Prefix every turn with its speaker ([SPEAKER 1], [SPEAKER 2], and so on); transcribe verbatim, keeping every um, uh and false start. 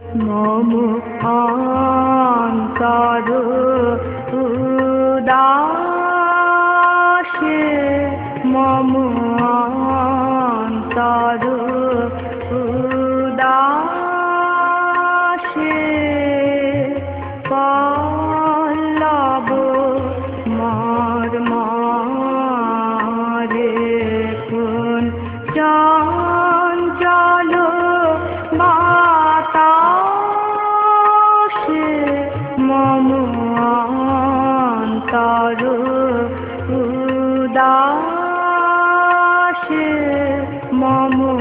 [SPEAKER 1] মম অন্তর উদাসে মম অন্তর উদাসে পল্লব মর্মরে কোন চঞ্চল বাতাসে মম অন্তর উদাসে মম